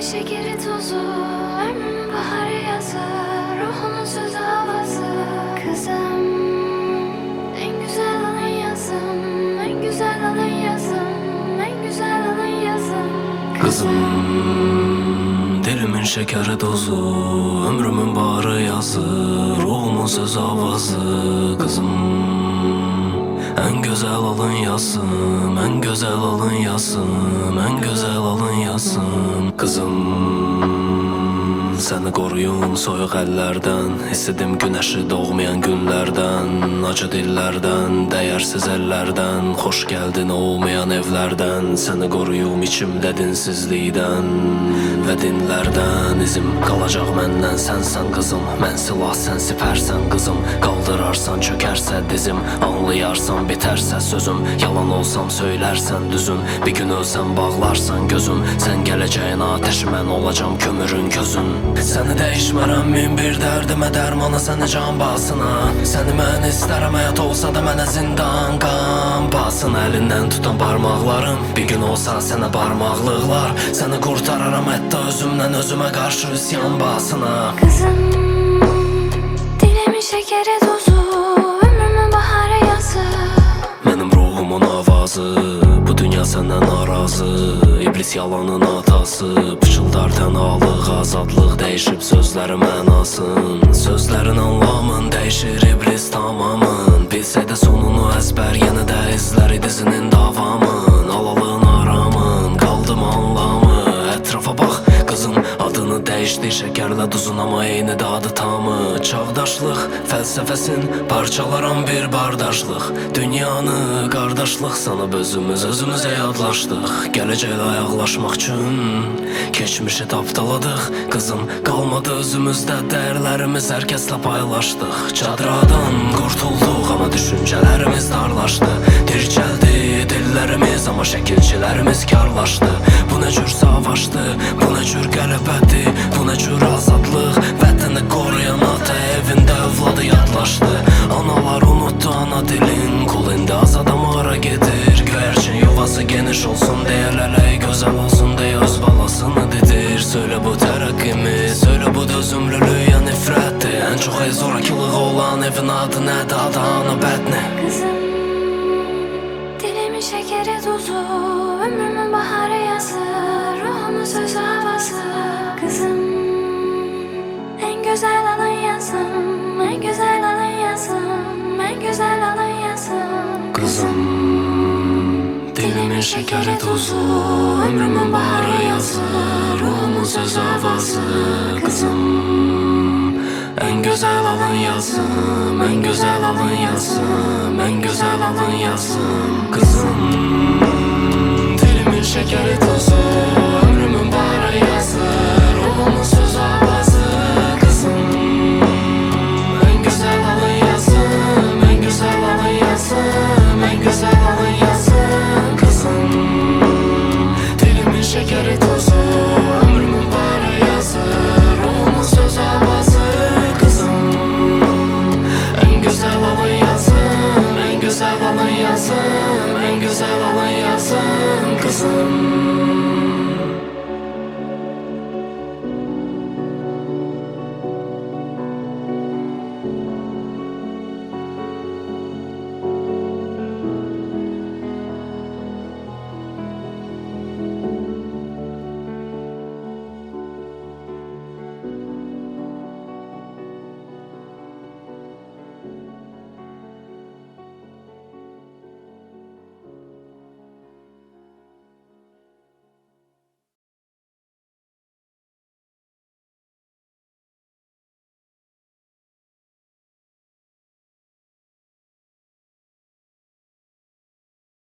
şekeri tuzu, ömrümün baharı yazı, ruhumun sözü havası. Kızım, en güzel alın yazım, en güzel alın yazım, en güzel alın yazım. Kızım, dilimin şekeri dozu, ömrümün baharı yazı, ruhumun sözü havası. Kızım, en güzel alın yazım, en güzel alın yazım, en güzel alın yazım. Kızım, səni qoruyum soyuq əllərdən, hissidim günəşi doğmayan günlərdən, acı dillərdən, dəyərsiz əllərdən, xoş gəldin olmayan evlərdən. Səni qoruyum içimdə dinsizlikdən və dinlərdən. İzim qalacaq məndən, sənsən qızım, mən silah, sən sipərsən qızım. Qaldırarsan çökərsə dizim, anlayarsan bitərsə sözüm. Yalan olsam söylərsən düzüm, bir gün ölsəm bağlarsan gözüm. Sən gələcəyin ateşi, mən olacam kömürün közün. Səni dəyişmərəm min bir dərdimə dərmanı, səni can basına. Səni mən istərəm, həyat olsa da mənə zindan qan basın. Əlindən tutan barmaqlarım, bir gün olsa sənə barmaqlıqlar. Səni qurtararam hətta özümdən özümə qarşı üsyan basına. Kızım, dilimin şekeri tuzu, ömrümün baharı yazı. Mənim ruhumun avazı, bu dünya səndən narazı. İblis yalanın atası, pıçıldar tənalıq, azadlıq dəyişib sözlərin mənasın. Sözlərin anlamın dəyişir iblis tamamın. Bilsəydə sonunu əzbər, yenə də izlər dizinin davamın. Alalığın aramın, qaldım anlamı. Ətrafa bax, qızın adını dəyişdi, şəkərlə duzun amma eyni dadı tamı. Çağdaşlıq fəlsəfəsin parçalaran bir bardaşlıq. Dünyanı qardaşlıq sanıb özümüzə yadlaşdıq. Gələcəklə ayaqlaşmaq üçün keçmişi tapdaladıq. Qızım, qalmadı özümüzdə dəyərlərimiz, hər kəslə paylaşdıq. Çadradan qurtulduq amma düşüncələrimiz darlaşdı. Dirçəldi dillərimiz amma şəkilçilərimiz karlaşdı. Bu nə cür savaşdı, bu nə cür qələbədir, bu nə cür azadlıq. Vətəni qoruyan ata evində övladı yadlaşdı. Analar unutdu ana dilin, qul indi azad amara gedir. Göyərçin yuvası geniş olsun deyə lələk gözəl olsun deyə öz balasını didir. Söylə bu tərəqqimi, söylə bu dözümlülük ya nifrətdir. Ən çox zorakılığı olan evin adı nədir, adı ana bədni. Kızım, dilimin şekeri tuzu, ömrümün baharı yazı, ruhumun sözü havası. Kızım, en güzel alın yazım, en güzel alın yazım, en güzel alın yazım. Kızım, dilimin şekeri tuzu, ömrümün baharı yazı, ruhumun sözü havası. Kızım, en güzel alın yazım, en güzel alın yazım, en güzel alın yazım. Kızım, dilimin şekeri tuzu, ömrümün baharı yazı, ruhumun sözü havası. Kızım, en güzel alın yazım, en güzel alın yazım, en güzel alın yazım. Kızım, dilimin şekeri tuzu, ömrümün baharı yazı, ruhumun sözü havası. Kızım, en güzel alın yazım, en güzel alın yazım, en güzel alın yazım. Kızım.